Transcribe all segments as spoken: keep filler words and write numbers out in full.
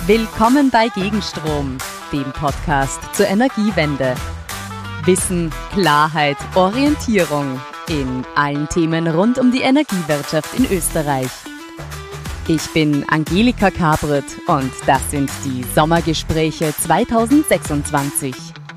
Willkommen bei Gegenstrom, dem Podcast zur Energiewende. Wissen, Klarheit, Orientierung in allen Themen rund um die Energiewirtschaft in Österreich. Ich bin Angelika Kabret und das sind die Sommergespräche zweitausendsechsundzwanzig.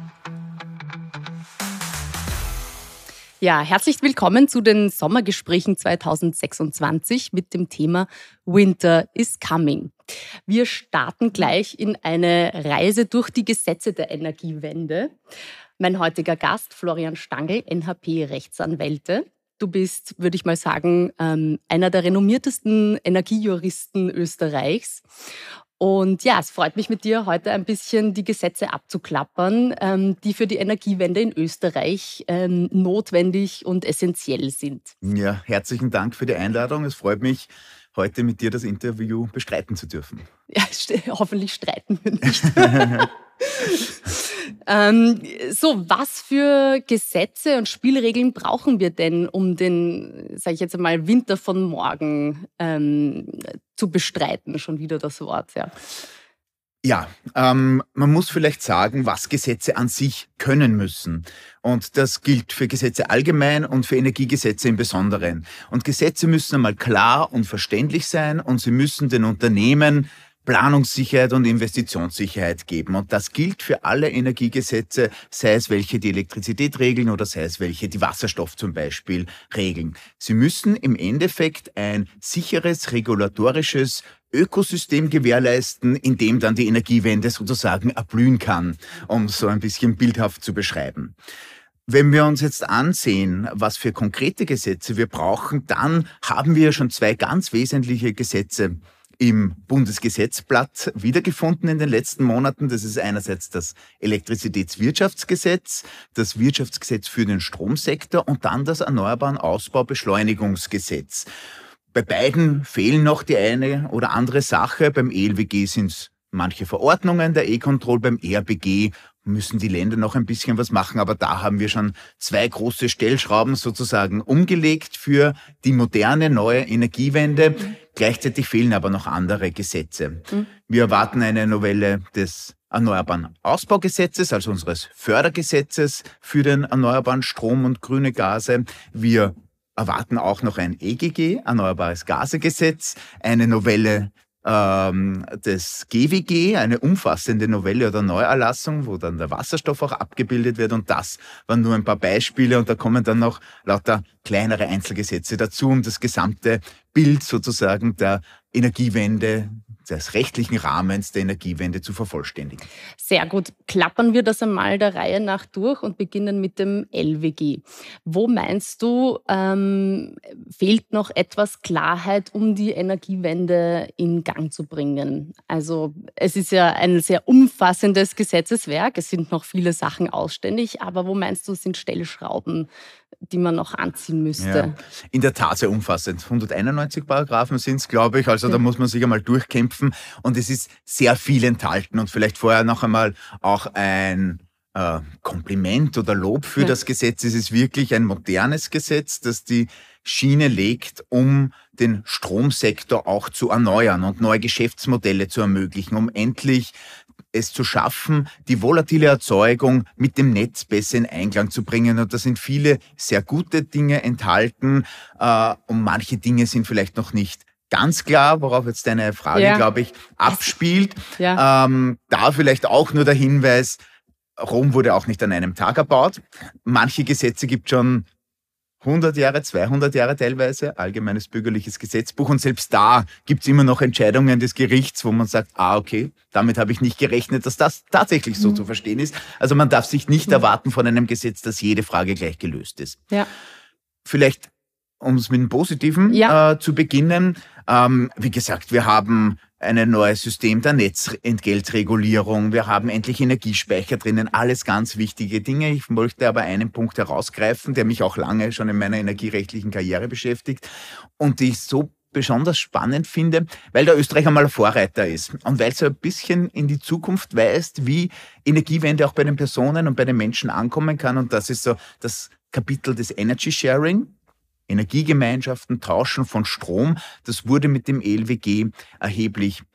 Ja, herzlich willkommen zu den Sommergesprächen zweitausendsechsundzwanzig mit dem Thema Winter is Coming. Wir starten gleich in eine Reise durch die Gesetze der Energiewende. Mein heutiger Gast, Florian Stangl, N H P-Rechtsanwälte. Du bist, würde ich mal sagen, einer der renommiertesten Energiejuristen Österreichs. Und ja, es freut mich mit dir heute ein bisschen die Gesetze abzuklappern, ähm, die für die Energiewende in Österreich ähm, notwendig und essentiell sind. Ja, herzlichen Dank für die Einladung. Es freut mich, heute mit dir das Interview bestreiten zu dürfen. Ja, st- hoffentlich streiten wir nicht. ähm, so, was für Gesetze und Spielregeln brauchen wir denn, um den, sage ich jetzt einmal, Winter von morgen ähm, zu bestreiten? Schon wieder das Wort, ja. Ja, ähm, man muss vielleicht sagen, was Gesetze an sich können müssen. Und das gilt für Gesetze allgemein und für Energiegesetze im Besonderen. Und Gesetze müssen einmal klar und verständlich sein und sie müssen den Unternehmen Planungssicherheit und Investitionssicherheit geben. Und das gilt für alle Energiegesetze, sei es welche die Elektrizität regeln oder sei es welche die Wasserstoff zum Beispiel regeln. Sie müssen im Endeffekt ein sicheres, regulatorisches Ökosystem gewährleisten, in dem dann die Energiewende sozusagen erblühen kann, um so ein bisschen bildhaft zu beschreiben. Wenn wir uns jetzt ansehen, was für konkrete Gesetze wir brauchen, dann haben wir schon zwei ganz wesentliche Gesetze im Bundesgesetzblatt wiedergefunden in den letzten Monaten. Das ist einerseits das Elektrizitätswirtschaftsgesetz, das Wirtschaftsgesetz für den Stromsektor und dann das Erneuerbaren Ausbaubeschleunigungsgesetz. Bei beiden fehlen noch die eine oder andere Sache. Beim E L W G sind es manche Verordnungen, der E-Control, beim E R B G müssen die Länder noch ein bisschen was machen, aber da haben wir schon zwei große Stellschrauben sozusagen umgelegt für die moderne, neue Energiewende. Mhm. Gleichzeitig fehlen aber noch andere Gesetze. Mhm. Wir erwarten eine Novelle des Erneuerbaren Ausbaugesetzes, also unseres Fördergesetzes für den erneuerbaren Strom und grüne Gase. Wir erwarten auch noch ein E G G, Erneuerbares Gasegesetz, eine Novelle ähm, des G W G, eine umfassende Novelle oder Neuerlassung, wo dann der Wasserstoff auch abgebildet wird. Und das waren nur ein paar Beispiele. Und da kommen dann noch lauter kleinere Einzelgesetze dazu, um das gesamte Bild sozusagen der Energiewende, des rechtlichen Rahmens der Energiewende zu vervollständigen. Sehr gut. Klappern wir das einmal der Reihe nach durch und beginnen mit dem L W G. Wo meinst du, ähm, fehlt noch etwas Klarheit, um die Energiewende in Gang zu bringen? Also es ist ja ein sehr umfassendes Gesetzeswerk, es sind noch viele Sachen ausständig, aber wo meinst du, sind Stellschrauben, die man noch anziehen müsste? Ja, in der Tat sehr umfassend. hunderteinundneunzig Paragraphen sind es, glaube ich. Also ja. Da muss man sich einmal durchkämpfen. Und es ist sehr viel enthalten. Und vielleicht vorher noch einmal auch ein äh, Kompliment oder Lob für ja. das Gesetz. Es ist wirklich ein modernes Gesetz, das die Schiene legt, um den Stromsektor auch zu erneuern und neue Geschäftsmodelle zu ermöglichen, um endlich es zu schaffen, die volatile Erzeugung mit dem Netz besser in Einklang zu bringen. Und da sind viele sehr gute Dinge enthalten. Äh, und manche Dinge sind vielleicht noch nicht ganz klar, worauf jetzt deine Frage, ja. glaube ich, abspielt. Ja. Ähm, da vielleicht auch nur der Hinweis, Rom wurde auch nicht an einem Tag erbaut. Manche Gesetze gibt schon hundert Jahre, zweihundert Jahre teilweise, allgemeines bürgerliches Gesetzbuch. Und selbst da gibt's immer noch Entscheidungen des Gerichts, wo man sagt, ah, okay, damit habe ich nicht gerechnet, dass das tatsächlich so mhm. zu verstehen ist. Also man darf sich nicht mhm. erwarten von einem Gesetz, dass jede Frage gleich gelöst ist. Ja. Vielleicht, um es mit dem Positiven ja. äh, zu beginnen, ähm, wie gesagt, wir haben ein neues System der Netzentgeltregulierung. Wir haben endlich Energiespeicher drinnen. Alles ganz wichtige Dinge. Ich möchte aber einen Punkt herausgreifen, der mich auch lange schon in meiner energierechtlichen Karriere beschäftigt und die ich so besonders spannend finde, weil der Österreich einmal ein Vorreiter ist und weil es so ein bisschen in die Zukunft weist, wie Energiewende auch bei den Personen und bei den Menschen ankommen kann. Und das ist so das Kapitel des Energy Sharing. Energiegemeinschaften, Tauschen von Strom, das wurde mit dem E L W G erheblich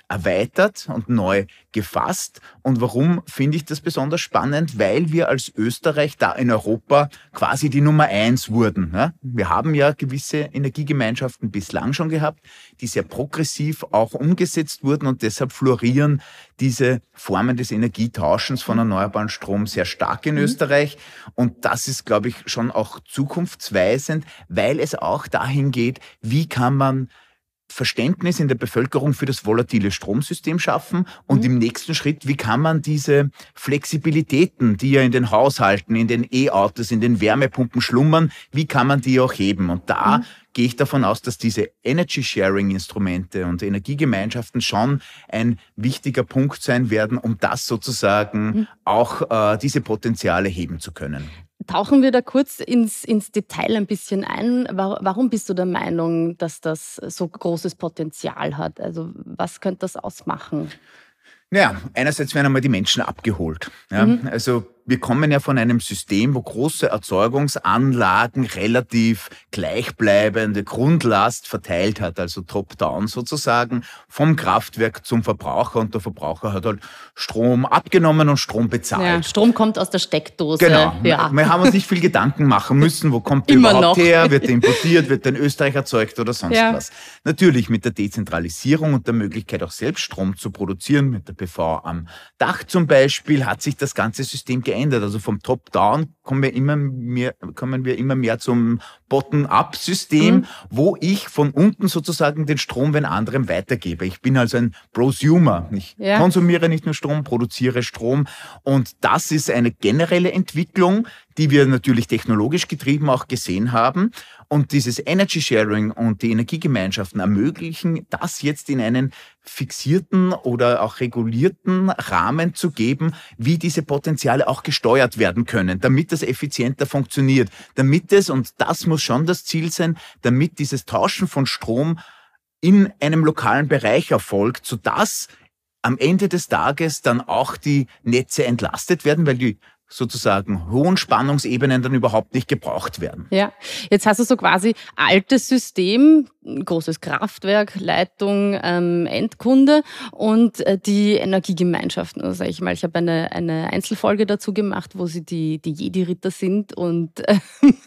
erweitert und neu gefasst. Und warum finde ich das besonders spannend? Weil wir als Österreich da in Europa quasi die Nummer eins wurden. Wir haben ja gewisse Energiegemeinschaften bislang schon gehabt, die sehr progressiv auch umgesetzt wurden und deshalb florieren diese Formen des Energietauschens von erneuerbaren Strom sehr stark in Österreich. Und das ist, glaube ich, schon auch zukunftsweisend, weil es auch dahin geht, wie kann man Verständnis in der Bevölkerung für das volatile Stromsystem schaffen und mhm. im nächsten Schritt, wie kann man diese Flexibilitäten, die ja in den Haushalten, in den E-Autos, in den Wärmepumpen schlummern, wie kann man die auch heben? Und da mhm. gehe ich davon aus, dass diese Energy-Sharing-Instrumente und Energiegemeinschaften schon ein wichtiger Punkt sein werden, um das sozusagen mhm. auch äh, diese Potenziale heben zu können. Tauchen wir da kurz ins, ins Detail ein bisschen ein. Warum bist du der Meinung, dass das so großes Potenzial hat? Also was könnte das ausmachen? Naja, einerseits werden einmal die Menschen abgeholt. Ja? Mhm. Also wir kommen ja von einem System, wo große Erzeugungsanlagen relativ gleichbleibende Grundlast verteilt hat, also top-down sozusagen, vom Kraftwerk zum Verbraucher. Und der Verbraucher hat halt Strom abgenommen und Strom bezahlt. Ja, Strom kommt aus der Steckdose. Genau. Ja. Wir haben uns nicht viel Gedanken machen müssen, wo kommt der Immer überhaupt noch. her, wird der importiert, wird der in Österreich erzeugt oder sonst ja. was. Natürlich mit der Dezentralisierung und der Möglichkeit auch selbst Strom zu produzieren, mit der P V am Dach zum Beispiel, hat sich das ganze System geändert. Also vom Top-Down kommen wir immer mehr, kommen wir immer mehr zum Bottom-up-System, mhm. wo ich von unten sozusagen den Strom wenn anderem weitergebe. Ich bin also ein Prosumer. Ich ja. konsumiere nicht nur Strom, produziere Strom. Und das ist eine generelle Entwicklung, die wir natürlich technologisch getrieben auch gesehen haben. Und dieses Energy Sharing und die Energiegemeinschaften ermöglichen, das jetzt in einen fixierten oder auch regulierten Rahmen zu geben, wie diese Potenziale auch gesteuert werden können, damit das effizienter funktioniert, damit es, und das muss schon das Ziel sein, damit dieses Tauschen von Strom in einem lokalen Bereich erfolgt, sodass am Ende des Tages dann auch die Netze entlastet werden, weil die sozusagen hohen Spannungsebenen dann überhaupt nicht gebraucht werden. Ja, jetzt hast du so quasi altes System, großes Kraftwerk, Leitung, ähm, Endkunde und äh, die Energiegemeinschaften. Also sag ich mal, ich habe eine, eine Einzelfolge dazu gemacht, wo sie die, die Jedi-Ritter sind und, äh,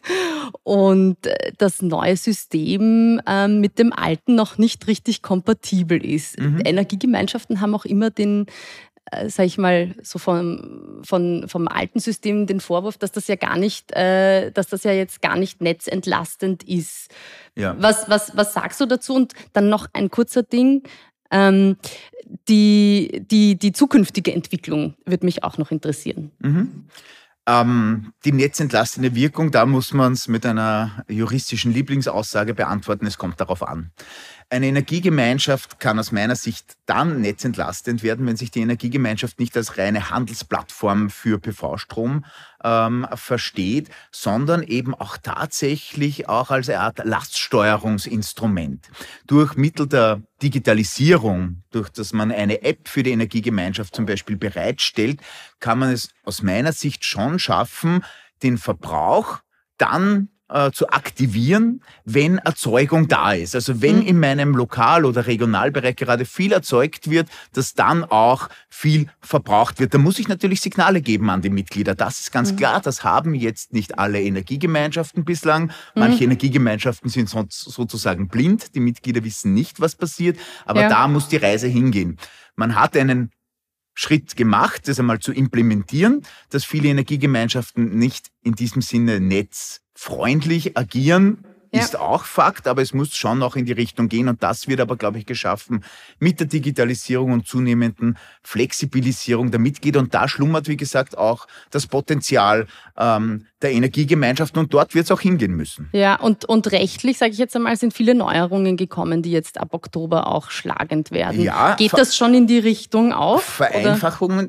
und das neue System äh, mit dem alten noch nicht richtig kompatibel ist. Mhm. Energiegemeinschaften haben auch immer den sage ich mal, so vom, von, vom alten System den Vorwurf, dass das ja gar nicht, äh, dass das ja jetzt gar nicht netzentlastend ist. Ja. Was, was, was sagst du dazu? Und dann noch ein kurzer Ding. Ähm, die, die, die zukünftige Entwicklung würde mich auch noch interessieren. Mhm. Ähm, die netzentlastende Wirkung, da muss man es mit einer juristischen Lieblingsaussage beantworten, es kommt darauf an. Eine Energiegemeinschaft kann aus meiner Sicht dann netzentlastend werden, wenn sich die Energiegemeinschaft nicht als reine Handelsplattform für P V-Strom ähm, versteht, sondern eben auch tatsächlich auch als eine Art Laststeuerungsinstrument. Durch Mittel der Digitalisierung, durch dass man eine App für die Energiegemeinschaft zum Beispiel bereitstellt, kann man es aus meiner Sicht schon schaffen, den Verbrauch dann zu aktivieren, wenn Erzeugung da ist. Also wenn mhm. in meinem Lokal- oder Regionalbereich gerade viel erzeugt wird, dass dann auch viel verbraucht wird. Da muss ich natürlich Signale geben an die Mitglieder. Das ist ganz mhm. klar. Das haben jetzt nicht alle Energiegemeinschaften bislang. Manche mhm. Energiegemeinschaften sind so, sozusagen blind. Die Mitglieder wissen nicht, was passiert. Aber ja. da muss die Reise hingehen. Man hat einen Schritt gemacht, das einmal zu implementieren, dass viele Energiegemeinschaften nicht in diesem Sinne netzfreundlich agieren, ja. ist auch Fakt, aber es muss schon noch in die Richtung gehen und das wird aber, glaube ich, geschaffen mit der Digitalisierung und zunehmenden Flexibilisierung der Mitglieder und da schlummert, wie gesagt, auch das Potenzial ähm, der Energiegemeinschaften und dort wird es auch hingehen müssen. Ja, und, und rechtlich, sage ich jetzt einmal, sind viele Neuerungen gekommen, die jetzt ab Oktober auch schlagend werden. Ja, Geht das schon in die Richtung auf? Vereinfachungen? Oder?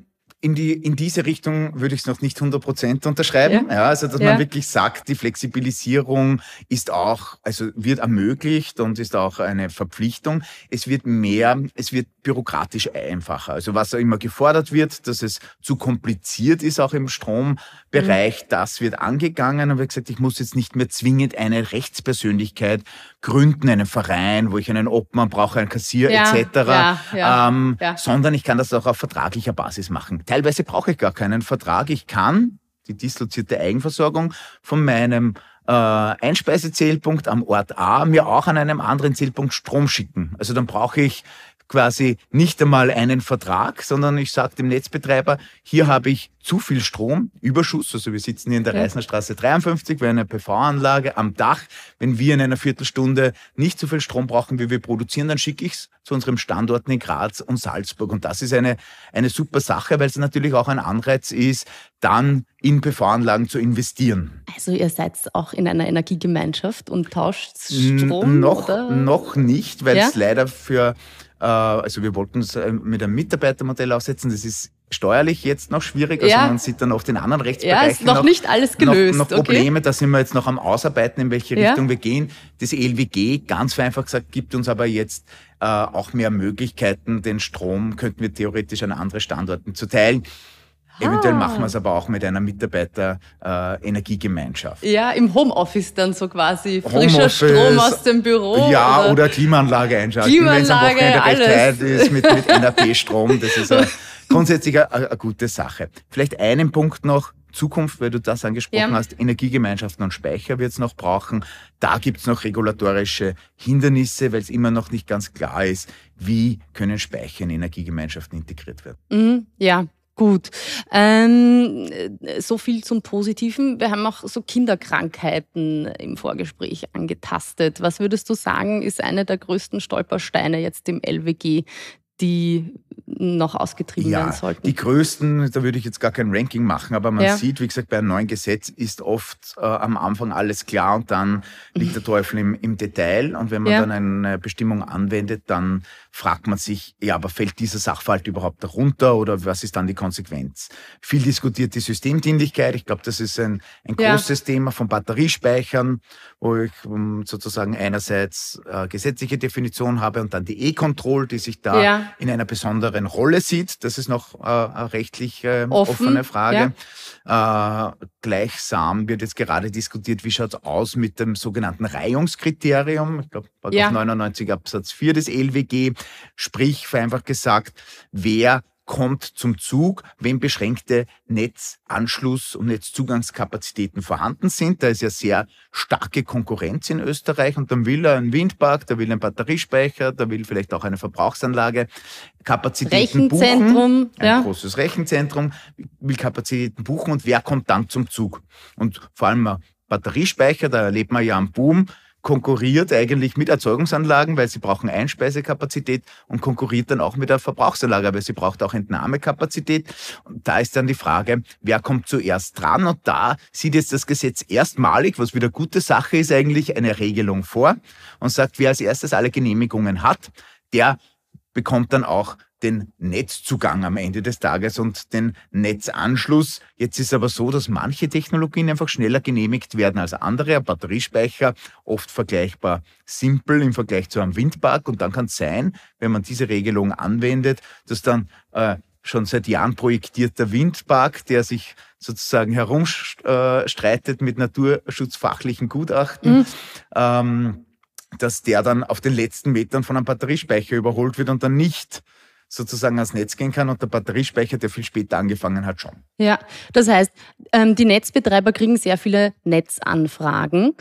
In, die, in diese Richtung würde ich es noch nicht hundert Prozent unterschreiben. Ja. Ja, also, dass ja. man wirklich sagt, die Flexibilisierung ist auch, also wird ermöglicht und ist auch eine Verpflichtung. Es wird mehr, es wird bürokratisch einfacher. Also was immer gefordert wird, dass es zu kompliziert ist, auch im Strombereich, mhm. das wird angegangen. Und wie gesagt, ich muss jetzt nicht mehr zwingend eine Rechtspersönlichkeit gründen, einen Verein, wo ich einen Obmann brauche, einen Kassier ja. et cetera, ja. Ja. Ähm, ja. sondern ich kann das auch auf vertraglicher Basis machen. Teilweise brauche ich gar keinen Vertrag. Ich kann die dislozierte Eigenversorgung von meinem äh, Einspeisezählpunkt am Ort A mir auch an einem anderen Zählpunkt Strom schicken. Also dann brauche ich quasi nicht einmal einen Vertrag, sondern ich sage dem Netzbetreiber, hier habe ich zu viel Strom, Überschuss, also wir sitzen hier in der ja. Reisnerstraße dreiundfünfzig, wir haben eine P V-Anlage am Dach. Wenn wir in einer Viertelstunde nicht so viel Strom brauchen, wie wir produzieren, dann schicke ich es zu unseren Standorten in Graz und Salzburg. Und das ist eine, eine super Sache, weil es natürlich auch ein Anreiz ist, dann in P V-Anlagen zu investieren. Also ihr seid auch in einer Energiegemeinschaft und tauscht Strom? N- noch, oder? noch nicht, weil ja? es leider für also wir wollten es mit einem Mitarbeitermodell aufsetzen. Das ist steuerlich jetzt noch schwierig. Also ja. man sieht dann oft in anderen Rechtsbereichen ja, ist noch, noch nicht alles gelöst. Noch, noch Probleme. Okay. Da sind wir jetzt noch am Ausarbeiten, in welche ja. Richtung wir gehen. Das E L W G, ganz vereinfacht gesagt, gibt uns aber jetzt äh, auch mehr Möglichkeiten. Den Strom könnten wir theoretisch an andere Standorten zu teilen. Ah. Eventuell machen wir es aber auch mit einer Mitarbeiter-Energiegemeinschaft. Äh, ja, im Homeoffice dann so quasi. Frischer Strom aus dem Büro. Ja, oder, oder Klimaanlage einschalten. Klimaanlage, wenn es am Wochenende alles. recht weit ist mit, mit N R P-Strom. Das ist a, grundsätzlich eine, eine gute Sache. Vielleicht einen Punkt noch. Zukunft, weil du das angesprochen ja. hast, Energiegemeinschaften und Speicher wird es noch brauchen. Da gibt es noch regulatorische Hindernisse, weil es immer noch nicht ganz klar ist, wie können Speicher in Energiegemeinschaften integriert werden. Mhm, ja. Gut, ähm, so viel zum Positiven. Wir haben auch so Kinderkrankheiten im Vorgespräch angetastet. Was würdest du sagen, ist eine der größten Stolpersteine jetzt im L W G, die noch ausgetrieben ja, werden sollten? Die größten, da würde ich jetzt gar kein Ranking machen, aber man ja. sieht, wie gesagt, bei einem neuen Gesetz ist oft äh, am Anfang alles klar und dann liegt der Teufel im, im Detail. Und wenn man ja. dann eine Bestimmung anwendet, dann fragt man sich, ja, aber fällt dieser Sachverhalt überhaupt darunter oder was ist dann die Konsequenz? Viel diskutiert die Systemdienlichkeit. Ich glaube, das ist ein, ein ja. großes Thema von Batteriespeichern, wo ich um, sozusagen einerseits äh, gesetzliche Definition habe und dann die E-Control, die sich da ja. in einer besonderen Rolle sieht. Das ist noch äh, eine rechtlich äh, Offen, offene Frage. Ja. Äh, gleichsam wird jetzt gerade diskutiert, wie schaut es aus mit dem sogenannten Reihungskriterium. Ich glaube, Paragraph ja. neunundneunzig Absatz vier des E L W G. Sprich, vereinfacht gesagt, wer kommt zum Zug, wenn beschränkte Netzanschluss- und Netzzugangskapazitäten vorhanden sind. Da ist ja sehr starke Konkurrenz in Österreich und dann will er einen Windpark, da will er einen Batteriespeicher, da will vielleicht auch eine Verbrauchsanlage Kapazitäten Rechenzentrum, buchen. Ein ja. großes Rechenzentrum, will Kapazitäten buchen und wer kommt dann zum Zug? Und vor allem ein Batteriespeicher, da erlebt man ja einen Boom, konkurriert eigentlich mit Erzeugungsanlagen, weil sie brauchen Einspeisekapazität und konkurriert dann auch mit der Verbrauchsanlage, weil sie braucht auch Entnahmekapazität. Und da ist dann die Frage, wer kommt zuerst dran? Und da sieht jetzt das Gesetz erstmalig, was wieder gute Sache ist, eigentlich eine Regelung vor und sagt, wer als erstes alle Genehmigungen hat, der bekommt dann auch den Netzzugang am Ende des Tages und den Netzanschluss. Jetzt ist aber so, dass manche Technologien einfach schneller genehmigt werden als andere. Ein Batteriespeicher, oft vergleichbar simpel im Vergleich zu einem Windpark. Und dann kann es sein, wenn man diese Regelung anwendet, dass dann äh, schon seit Jahren projektierter Windpark, der sich sozusagen herumstreitet mit naturschutzfachlichen Gutachten, mhm. ähm, dass der dann auf den letzten Metern von einem Batteriespeicher überholt wird und dann nicht sozusagen ans Netz gehen kann und der Batteriespeicher, der viel später angefangen hat, schon. Ja, das heißt, die Netzbetreiber kriegen sehr viele Netzanfragen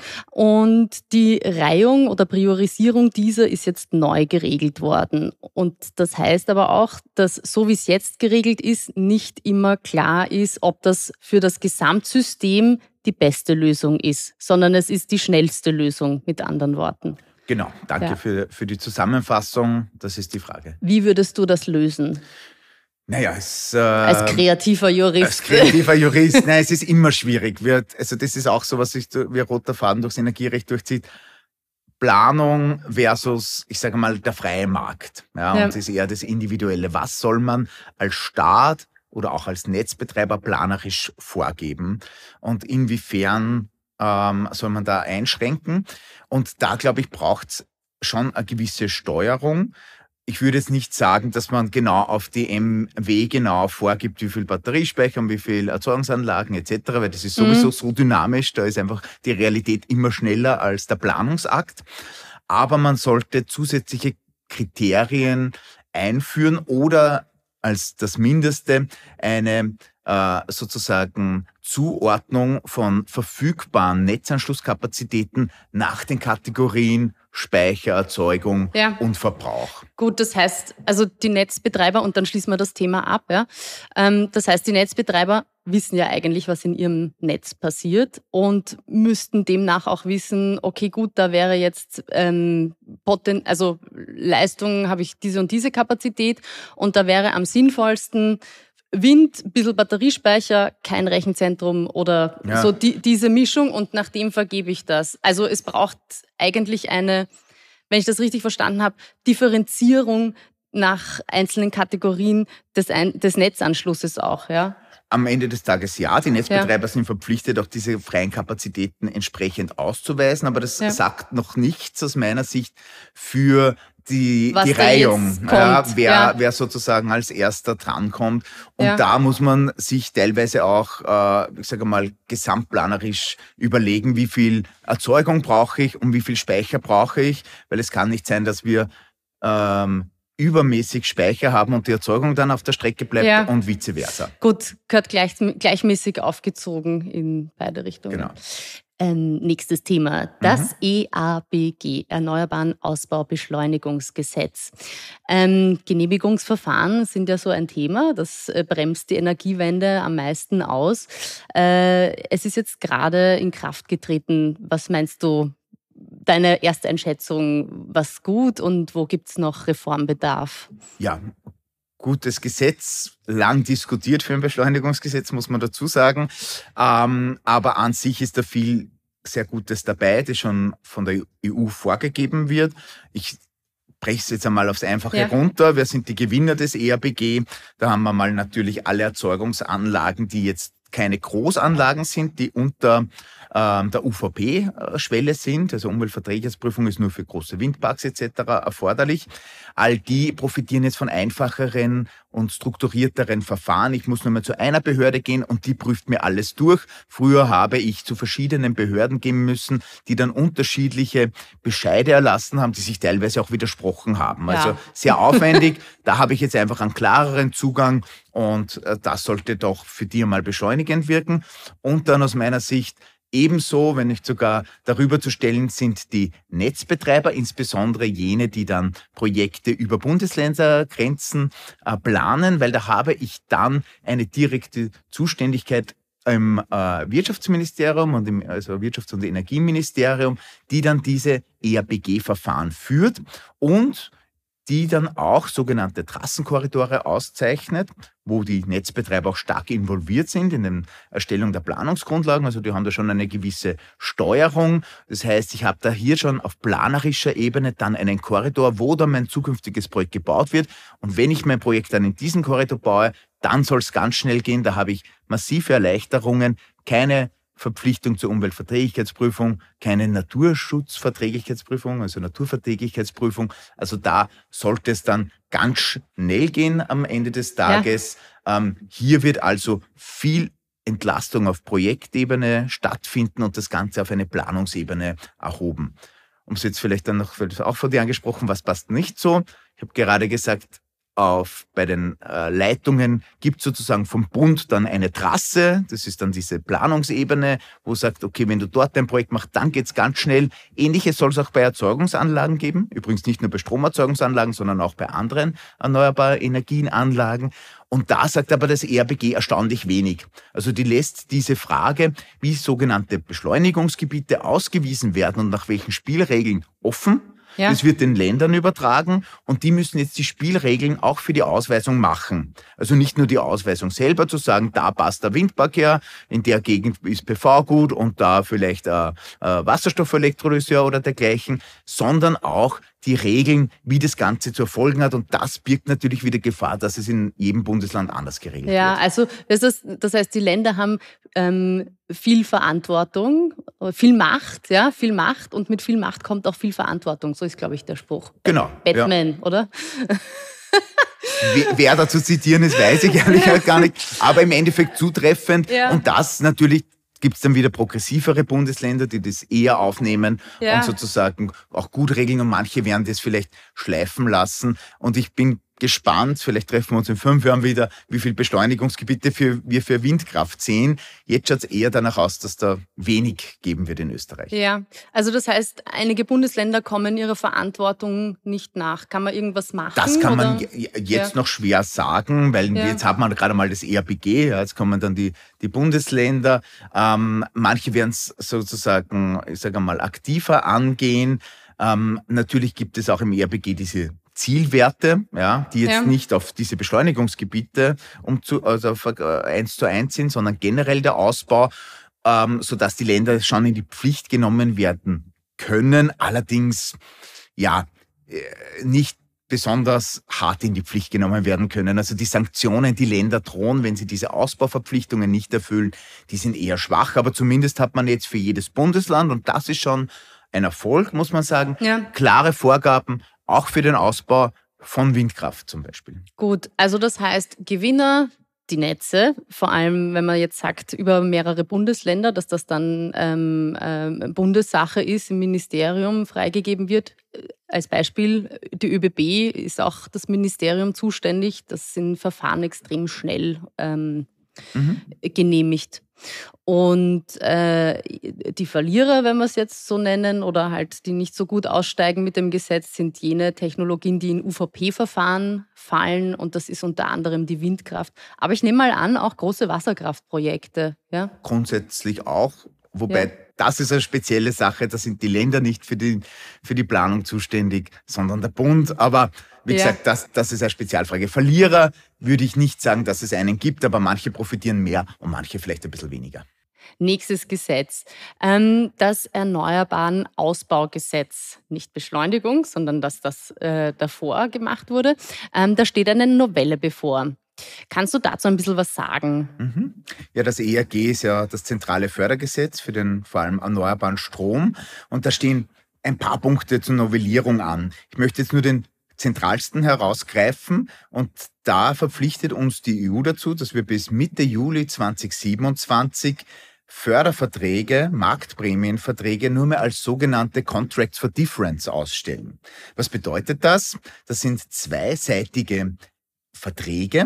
und die Reihung oder Priorisierung dieser ist jetzt neu geregelt worden. Und das heißt aber auch, dass so wie es jetzt geregelt ist, nicht immer klar ist, ob das für das Gesamtsystem die beste Lösung ist, sondern es ist die schnellste Lösung, mit anderen Worten. Genau, danke ja. für, für die Zusammenfassung. Das ist die Frage. Wie würdest du das lösen? Naja, es, äh, als kreativer Jurist. Als kreativer Jurist, nein, es ist immer schwierig. Wir, also das ist auch so, was sich wie ein roter Faden durchs Energierecht durchzieht. Planung versus, ich sage mal, der freie Markt. Ja, ja. Und das ist eher das Individuelle. Was soll man als Staat oder auch als Netzbetreiber planerisch vorgeben und inwiefern ähm, soll man da einschränken. Und da, glaube ich, braucht es schon eine gewisse Steuerung. Ich würde jetzt nicht sagen, dass man genau auf die M W genau vorgibt, wie viel Batteriespeicher und wie viel Erzeugungsanlagen et cetera, weil das ist sowieso mhm. so dynamisch, da ist einfach die Realität immer schneller als der Planungsakt. Aber man sollte zusätzliche Kriterien einführen oder als das Mindeste eine äh, sozusagen Zuordnung von verfügbaren Netzanschlusskapazitäten nach den Kategorien Speicher, Erzeugung ja. und Verbrauch. Gut, das heißt, also die Netzbetreiber, und dann schließen wir das Thema ab, ja. Ähm, das heißt, die Netzbetreiber wissen ja eigentlich, was in ihrem Netz passiert und müssten demnach auch wissen, okay, gut, da wäre jetzt ähm, Poten- also Leistung, habe ich diese und diese Kapazität und da wäre am sinnvollsten Wind, ein bisschen Batteriespeicher, kein Rechenzentrum oder ja. so die, diese Mischung und nach dem vergebe ich das. Also es braucht eigentlich eine, wenn ich das richtig verstanden habe, Differenzierung nach einzelnen Kategorien des, Ein- des Netzanschlusses auch, ja? Am Ende des Tages ja. Die Netzbetreiber ja. sind verpflichtet, auch diese freien Kapazitäten entsprechend auszuweisen, aber das ja. sagt noch nichts aus meiner Sicht für die, die Reihung, ja, wer, ja. wer sozusagen als erster drankommt. Und ja. da muss man sich teilweise auch, äh, ich sage mal, gesamtplanerisch überlegen, wie viel Erzeugung brauche ich und wie viel Speicher brauche ich, weil es kann nicht sein, dass wir ähm, übermäßig Speicher haben und die Erzeugung dann auf der Strecke bleibt ja. und vice versa. Gut, gehört gleich, gleichmäßig aufgezogen in beide Richtungen. Genau. Ähm, nächstes Thema, das mhm. E A B G, Erneuerbaren Ausbaubeschleunigungsgesetz. Ähm, Genehmigungsverfahren sind ja so ein Thema, das äh, bremst die Energiewende am meisten aus. Äh, es ist jetzt gerade in Kraft getreten. Was meinst du, deine erste Einschätzung, was gut und wo gibt es noch Reformbedarf? Ja, gutes Gesetz, lang diskutiert für ein Beschleunigungsgesetz, muss man dazu sagen. Ähm, aber an sich ist da viel sehr Gutes dabei, das schon von der E U vorgegeben wird. Ich breche es jetzt einmal aufs Einfache ja. runter. Wer sind die Gewinner des E A B G? Da haben wir mal natürlich alle Erzeugungsanlagen, die jetzt keine Großanlagen sind, die unter ähm, der U V P-Schwelle sind. Also Umweltverträglichkeitsprüfung ist nur für große Windparks et cetera erforderlich. All die profitieren jetzt von einfacheren und strukturierteren Verfahren. Ich muss nur mal zu einer Behörde gehen und die prüft mir alles durch. Früher habe ich zu verschiedenen Behörden gehen müssen, die dann unterschiedliche Bescheide erlassen haben, die sich teilweise auch widersprochen haben. Ja. Also sehr aufwendig. Da habe ich jetzt einfach einen klareren Zugang und das sollte doch für die einmal beschleunigend wirken. Und dann aus meiner Sicht ebenso, wenn nicht sogar darüber zu stellen, sind die Netzbetreiber, insbesondere jene, die dann Projekte über Bundesländergrenzen äh, planen, weil da habe ich dann eine direkte Zuständigkeit im äh, Wirtschaftsministerium und im also Wirtschafts- und Energieministerium, die dann diese E A B G-Verfahren führt und die dann auch sogenannte Trassenkorridore auszeichnet, wo die Netzbetreiber auch stark involviert sind in der Erstellung der Planungsgrundlagen. Also die haben da schon eine gewisse Steuerung. Das heißt, ich habe da hier schon auf planerischer Ebene dann einen Korridor, wo dann mein zukünftiges Projekt gebaut wird. Und wenn ich mein Projekt dann in diesen Korridor baue, dann soll es ganz schnell gehen. Da habe ich massive Erleichterungen, keine Verpflichtung zur Umweltverträglichkeitsprüfung, keine Naturschutzverträglichkeitsprüfung, also Naturverträglichkeitsprüfung. Also da sollte es dann ganz schnell gehen am Ende des Tages. Ja. Ähm, hier wird also viel Entlastung auf Projektebene stattfinden und das Ganze auf eine Planungsebene erhoben. Um es jetzt vielleicht dann noch, auch von dir angesprochen, was passt nicht so? Ich habe gerade gesagt, Auf, bei den äh, Leitungen gibt es sozusagen vom Bund dann eine Trasse, das ist dann diese Planungsebene, wo sagt, okay, wenn du dort ein Projekt machst, dann geht's ganz schnell. Ähnliches soll es auch bei Erzeugungsanlagen geben, übrigens nicht nur bei Stromerzeugungsanlagen, sondern auch bei anderen erneuerbaren Energienanlagen. Und da sagt aber das E A B G erstaunlich wenig. Also die lässt diese Frage, wie sogenannte Beschleunigungsgebiete ausgewiesen werden und nach welchen Spielregeln offen. Ja. Das wird den Ländern übertragen und die müssen jetzt die Spielregeln auch für die Ausweisung machen. Also nicht nur die Ausweisung selber zu sagen, da passt der Windpark her, in der Gegend ist P V gut und da vielleicht ein Wasserstoffelektrolyseur oder dergleichen, sondern auch die Regeln, wie das Ganze zu erfolgen hat. Und das birgt natürlich wieder Gefahr, dass es in jedem Bundesland anders geregelt ja, wird. Ja, also das, ist, das heißt, die Länder haben ähm, viel Verantwortung, viel Macht, ja, viel Macht und mit viel Macht kommt auch viel Verantwortung. So ist, glaube ich, der Spruch. Genau. Batman, ja. oder? Wer da zu zitieren ist, weiß ich ehrlich gesagt gar nicht. Aber im Endeffekt zutreffend. Ja. Und das natürlich gibt es dann wieder progressivere Bundesländer, die das eher aufnehmen ja. und sozusagen auch gut regeln. Und manche werden das vielleicht schleifen lassen. Und ich bin gespannt, vielleicht treffen wir uns in fünf Jahren wieder, wie viele Beschleunigungsgebiete für, wir für Windkraft sehen. Jetzt schaut es eher danach aus, dass da wenig geben wird in Österreich. Ja, also das heißt, einige Bundesländer kommen ihrer Verantwortung nicht nach. Kann man irgendwas machen? Das kann oder? man jetzt ja. noch schwer sagen, weil ja. jetzt hat man gerade mal das E R B G, ja, jetzt kommen dann die, die Bundesländer. Ähm, manche werden es sozusagen, ich sage mal, aktiver angehen. Ähm, natürlich gibt es auch im E R B G diese Zielwerte, ja, die jetzt ja. nicht auf diese Beschleunigungsgebiete um zu, also auf eins zu eins sind, sondern generell der Ausbau, ähm, sodass die Länder schon in die Pflicht genommen werden können. Allerdings, ja, nicht besonders hart in die Pflicht genommen werden können. Also die Sanktionen, die Länder drohen, wenn sie diese Ausbauverpflichtungen nicht erfüllen, die sind eher schwach. Aber zumindest hat man jetzt für jedes Bundesland, und das ist schon ein Erfolg, muss man sagen, ja. klare Vorgaben, auch für den Ausbau von Windkraft zum Beispiel. Gut, also das heißt, Gewinner, die Netze, vor allem wenn man jetzt sagt, über mehrere Bundesländer, dass das dann ähm, ähm, Bundessache ist, im Ministerium freigegeben wird. Als Beispiel, die ÖBB ist auch das Ministerium zuständig. Das sind Verfahren extrem schnell ähm, mhm. genehmigt. Und äh, die Verlierer, wenn wir es jetzt so nennen, oder halt die nicht so gut aussteigen mit dem Gesetz, sind jene Technologien, die in U V P-Verfahren fallen. Und das ist unter anderem die Windkraft. Aber ich nehme mal an, auch große Wasserkraftprojekte. Ja? Grundsätzlich auch, wobei ja. das ist eine spezielle Sache. Da sind die Länder nicht für die, für die Planung zuständig, sondern der Bund. Aber wie ja. gesagt, das, das ist eine Spezialfrage. Verlierer würde ich nicht sagen, dass es einen gibt, aber manche profitieren mehr und manche vielleicht ein bisschen weniger. Nächstes Gesetz. Das Erneuerbaren Ausbaugesetz. Nicht Beschleunigung, sondern dass das davor gemacht wurde. Da steht eine Novelle bevor. Kannst du dazu ein bisschen was sagen? Mhm. Ja, das E R G ist ja das zentrale Fördergesetz für den vor allem erneuerbaren Strom. Und da stehen ein paar Punkte zur Novellierung an. Ich möchte jetzt nur den zentralsten herausgreifen, und da verpflichtet uns die E U dazu, dass wir bis Mitte Juli zweitausendsiebenundzwanzig Förderverträge, Marktprämienverträge nur mehr als sogenannte Contracts for Difference ausstellen. Was bedeutet das? Das sind zweiseitige Verträge,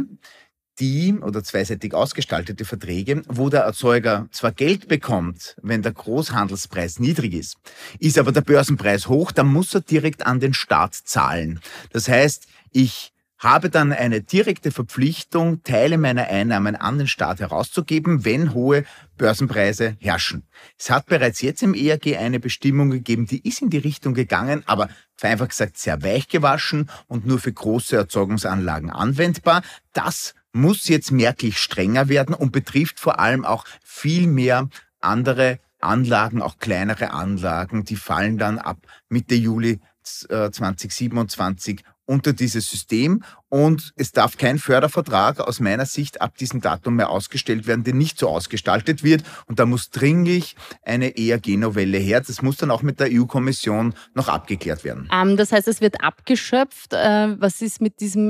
die oder zweiseitig ausgestaltete Verträge, wo der Erzeuger zwar Geld bekommt, wenn der Großhandelspreis niedrig ist, ist aber der Börsenpreis hoch, dann muss er direkt an den Staat zahlen. Das heißt, ich habe dann eine direkte Verpflichtung, Teile meiner Einnahmen an den Staat herauszugeben, wenn hohe Börsenpreise herrschen. Es hat bereits jetzt im E R G eine Bestimmung gegeben, die ist in die Richtung gegangen, aber vereinfacht gesagt sehr weich gewaschen und nur für große Erzeugungsanlagen anwendbar. Das muss jetzt merklich strenger werden und betrifft vor allem auch viel mehr andere Anlagen, auch kleinere Anlagen. Die fallen dann ab Mitte Juli zweitausendsiebenundzwanzig unter dieses System, und es darf kein Fördervertrag aus meiner Sicht ab diesem Datum mehr ausgestellt werden, der nicht so ausgestaltet wird, und da muss dringlich eine E R G-Novelle her. Das muss dann auch mit der E U-Kommission noch abgeklärt werden. Ähm, das heißt, es wird abgeschöpft. Äh, was ist mit diesem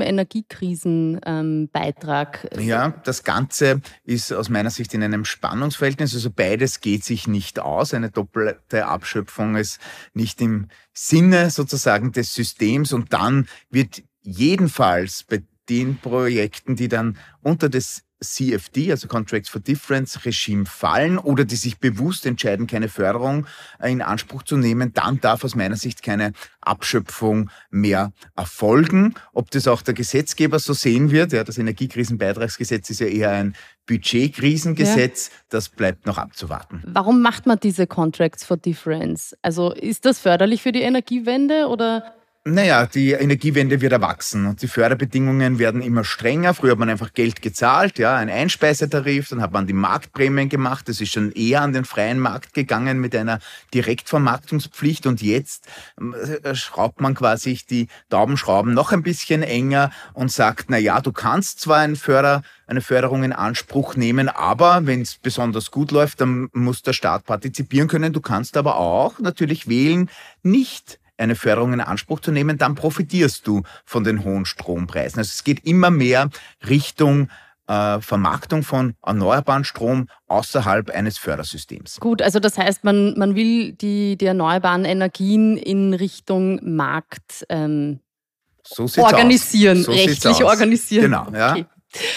Energiekrisenbeitrag? Ähm, ja, das Ganze ist aus meiner Sicht in einem Spannungsverhältnis. Also beides geht sich nicht aus. Eine doppelte Abschöpfung ist nicht im Sinne sozusagen des Systems, und dann wird jedenfalls bei den Projekten, die dann unter das C F D, also Contracts for Difference Regime, fallen oder die sich bewusst entscheiden, keine Förderung in Anspruch zu nehmen, dann darf aus meiner Sicht keine Abschöpfung mehr erfolgen. Ob das auch der Gesetzgeber so sehen wird, ja, das Energiekrisenbeitragsgesetz ist ja eher ein Budgetkrisengesetz, ja. Das bleibt noch abzuwarten. Warum macht man diese Contracts for Difference? Also ist das förderlich für die Energiewende oder? Naja, die Energiewende wird erwachsen und die Förderbedingungen werden immer strenger. Früher hat man einfach Geld gezahlt, ja, ein Einspeisetarif, dann hat man die Marktprämien gemacht. Das ist schon eher an den freien Markt gegangen mit einer Direktvermarktungspflicht und jetzt äh, schraubt man quasi die Daumenschrauben noch ein bisschen enger und sagt, na ja, du kannst zwar einen Förder, eine Förderung in Anspruch nehmen, aber wenn es besonders gut läuft, dann muss der Staat partizipieren können. Du kannst aber auch natürlich wählen, nicht eine Förderung in Anspruch zu nehmen, dann profitierst du von den hohen Strompreisen. Also es geht immer mehr Richtung äh, Vermarktung von erneuerbaren Strom außerhalb eines Fördersystems. Gut, also das heißt, man, man will die, die erneuerbaren Energien in Richtung Markt ähm, so sieht's organisieren, aus. So rechtlich organisieren. Genau, ja. Okay.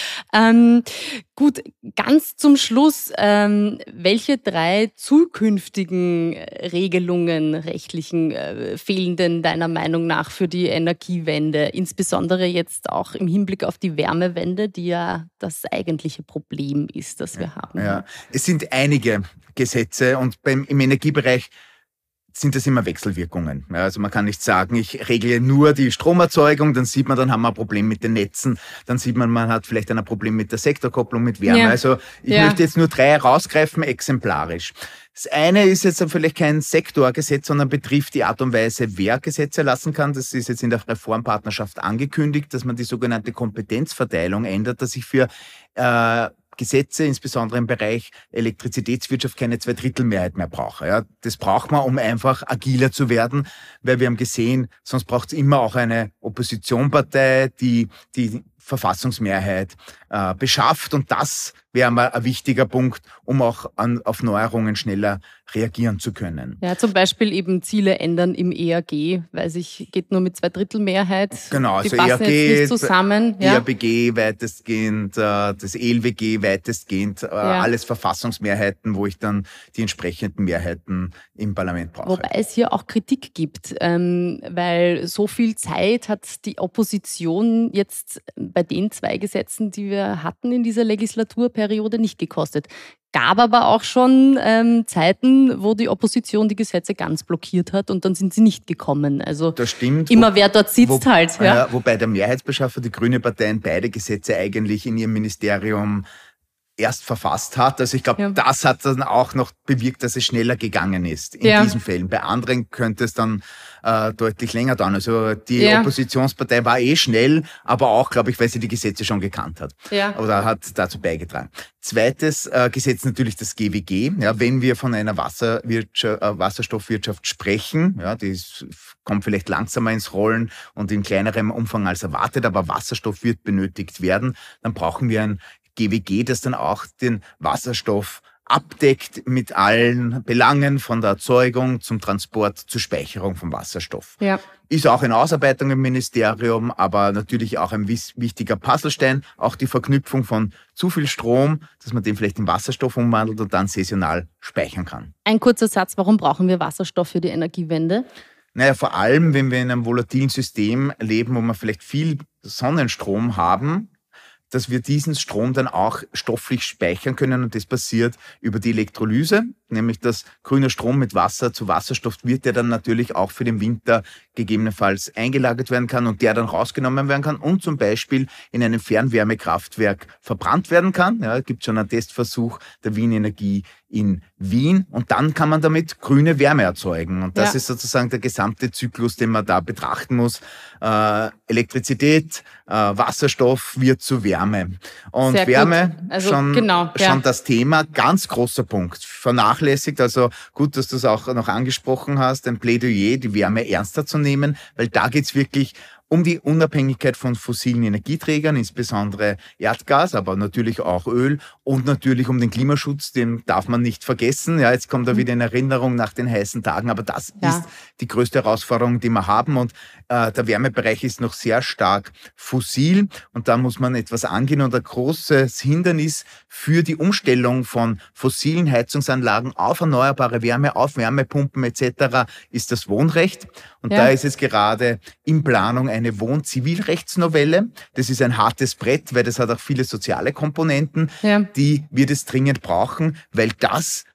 Ähm, gut, ganz zum Schluss, ähm, welche drei zukünftigen Regelungen, rechtlichen, äh, fehlen denn deiner Meinung nach für die Energiewende? Insbesondere jetzt auch im Hinblick auf die Wärmewende, die ja das eigentliche Problem ist, das wir haben. Ja, es sind einige Gesetze und beim, im Energiebereich sind das immer Wechselwirkungen. Ja, also man kann nicht sagen, ich regle nur die Stromerzeugung, dann sieht man, dann haben wir ein Problem mit den Netzen, dann sieht man, man hat vielleicht ein Problem mit der Sektorkopplung, mit Wärme. Ja. Also ich ja. möchte jetzt nur drei rausgreifen, exemplarisch. Das eine ist jetzt vielleicht kein Sektorgesetz, sondern betrifft die Art und Weise, wer Gesetze erlassen kann. Das ist jetzt in der Reformpartnerschaft angekündigt, dass man die sogenannte Kompetenzverteilung ändert, dass ich für äh, Gesetze, insbesondere im Bereich Elektrizitätswirtschaft, keine Zweidrittelmehrheit mehr brauche. Ja, das braucht man, um einfach agiler zu werden, weil wir haben gesehen, sonst braucht es immer auch eine Oppositionspartei, die die Verfassungsmehrheit äh, beschafft. Und das wäre mal ein wichtiger Punkt, um auch an, auf Neuerungen schneller reagieren zu können. Ja, zum Beispiel eben Ziele ändern im E R G, weil sich geht nur mit Zweidrittelmehrheit. Genau, die also passen E R G, jetzt nicht zusammen. Ja. E R B G weitestgehend, das E L W G weitestgehend, ja. Alles Verfassungsmehrheiten, wo ich dann die entsprechenden Mehrheiten im Parlament brauche. Wobei es hier auch Kritik gibt, ähm, weil so viel Zeit hat die Opposition jetzt bei den zwei Gesetzen, die wir hatten in dieser Legislaturperiode, nicht gekostet. Gab aber auch schon ähm, Zeiten, wo die Opposition die Gesetze ganz blockiert hat und dann sind sie nicht gekommen. Also das stimmt. Immer wo, wer dort sitzt wo, halt. Ja. Äh, wobei der Mehrheitsbeschaffer, die Grüne Partei, beide Gesetze eigentlich in ihrem Ministerium erst verfasst hat. Also ich glaube, ja. das hat dann auch noch bewirkt, dass es schneller gegangen ist in ja. diesen Fällen. Bei anderen könnte es dann äh, deutlich länger dauern. Also die ja. Oppositionspartei war eh schnell, aber auch, glaube ich, weil sie die Gesetze schon gekannt hat. Ja. Oder hat dazu beigetragen. Zweites äh, Gesetz natürlich das G W G. Ja, wenn wir von einer Wasserwirtschaft, äh, Wasserstoffwirtschaft sprechen, ja, die ist, kommt vielleicht langsamer ins Rollen und in kleinerem Umfang als erwartet, aber Wasserstoff wird benötigt werden, dann brauchen wir ein G W G, das dann auch den Wasserstoff abdeckt mit allen Belangen von der Erzeugung zum Transport zur Speicherung von Wasserstoff. Ja. Ist auch in Ausarbeitung im Ministerium, aber natürlich auch ein wichtiger Puzzlestein, auch die Verknüpfung von zu viel Strom, dass man den vielleicht in Wasserstoff umwandelt und dann saisonal speichern kann. Ein kurzer Satz, warum brauchen wir Wasserstoff für die Energiewende? Naja, vor allem, wenn wir in einem volatilen System leben, wo wir vielleicht viel Sonnenstrom haben, dass wir diesen Strom dann auch stofflich speichern können. Und das passiert über die Elektrolyse, nämlich dass grüner Strom mit Wasser zu Wasserstoff wird, der dann natürlich auch für den Winter gegebenenfalls eingelagert werden kann und der dann rausgenommen werden kann und zum Beispiel in einem Fernwärmekraftwerk verbrannt werden kann. Ja, es gibt schon einen Testversuch der Wien Energie in Wien und dann kann man damit grüne Wärme erzeugen. Und das ja. ist sozusagen der gesamte Zyklus, den man da betrachten muss. Äh, Elektrizität, äh, Wasserstoff wird zu Wärme. Und Sehr Wärme, also, schon, genau, ja. schon das Thema, ganz großer Punkt, vernachlässigt. Also gut, dass du es auch noch angesprochen hast, ein Plädoyer, die Wärme ernster zu nehmen, weil da geht's wirklich um die Unabhängigkeit von fossilen Energieträgern, insbesondere Erdgas, aber natürlich auch Öl und natürlich um den Klimaschutz, den darf man nicht vergessen. Ja, jetzt kommt da wieder in Erinnerung nach den heißen Tagen, aber das ja. ist die größte Herausforderung, die wir haben und äh, der Wärmebereich ist noch sehr stark fossil und da muss man etwas angehen und ein großes Hindernis für die Umstellung von fossilen Heizungsanlagen auf erneuerbare Wärme, auf Wärmepumpen et cetera ist das Wohnrecht und ja. da ist jetzt gerade in Planung ein eine Wohnzivilrechtsnovelle. Das ist ein hartes Brett, weil das hat auch viele soziale Komponenten, ja. die wir das dringend brauchen, weil das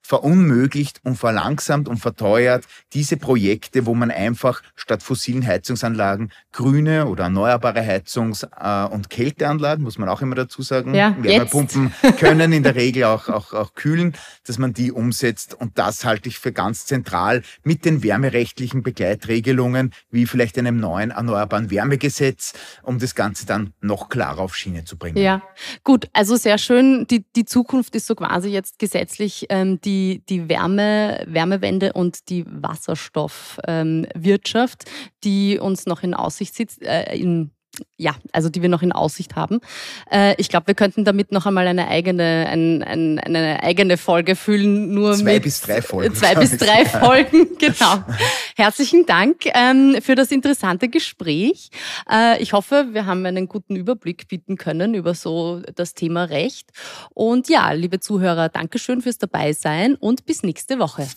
verunmöglicht und verlangsamt und verteuert diese Projekte, wo man einfach statt fossilen Heizungsanlagen grüne oder erneuerbare Heizungs- und Kälteanlagen, muss man auch immer dazu sagen, ja, Wärmepumpen können in der Regel auch, auch, auch kühlen, dass man die umsetzt. Und das halte ich für ganz zentral mit den wärmerechtlichen Begleitregelungen, wie vielleicht einem neuen erneuerbaren Wärmegesetz, um das Ganze dann noch klarer auf Schiene zu bringen. Ja, gut, also sehr schön. Die, die Zukunft ist so quasi jetzt gesetzlich ähm, die, die Wärme, Wärmewende und die Wasserstoffwirtschaft, ähm, die uns noch in Aussicht sitzt, äh, in Ja, also die wir noch in Aussicht haben. Äh, ich glaube, wir könnten damit noch einmal eine eigene, ein, ein, eine eigene Folge füllen. Nur zwei mit bis drei Folgen. Zwei bis drei Folgen, genau. Herzlichen Dank ähm, für das interessante Gespräch. Äh, ich hoffe, wir haben einen guten Überblick bieten können über so das Thema Recht. Und ja, liebe Zuhörer, Dankeschön fürs Dabeisein und bis nächste Woche.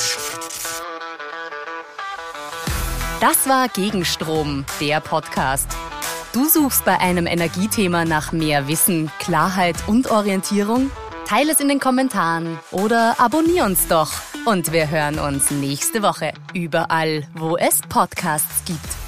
Das war Gegenstrom, der Podcast. Du suchst bei einem Energiethema nach mehr Wissen, Klarheit und Orientierung? Teile es in den Kommentaren oder abonnier uns doch. Und wir hören uns nächste Woche überall, wo es Podcasts gibt.